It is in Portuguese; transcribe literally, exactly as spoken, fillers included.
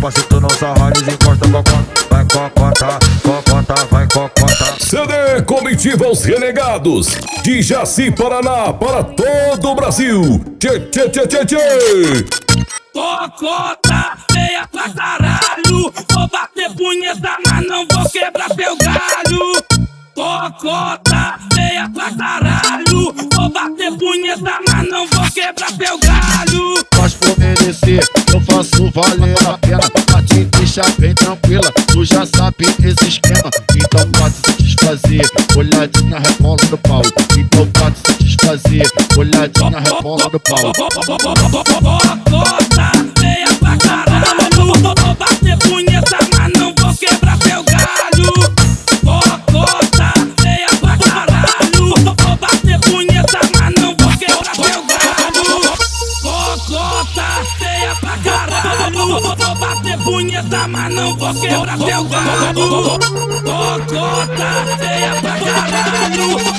capacito no sarralho, encosta cocota, vai cocota, cocota, vai cocota. C D Comitiva Os Renegados, de Jaci, Paraná, para todo o Brasil. Tchê, tchê, tchê, tchê, tchê. Cocota, feia pra caralho. Vou bater punheta, mas não vou quebrar teu galho. Cocota, feia pra caralho. Vou bater punheta, mas não vou quebrar teu galho. Mas por merecer, eu faço valer a pena. Pra te deixar bem tranquila, tu já sabe esse esquema. Então pode se desfazer, olhadinha rebola no pau. Então pode se desfazer, olhadinha rebola no pau. Cocota, feia pra caralho. Vou bater punheta, mas não vou quebrar teu galho. Cocota, feia pra caralho. Vou bater punheta, mas não vou quebrar teu galho. Cocota, feia pra caralho. Vou bater punheta, mas não vou quebrar teu galho. Cocota, feia pra caralho.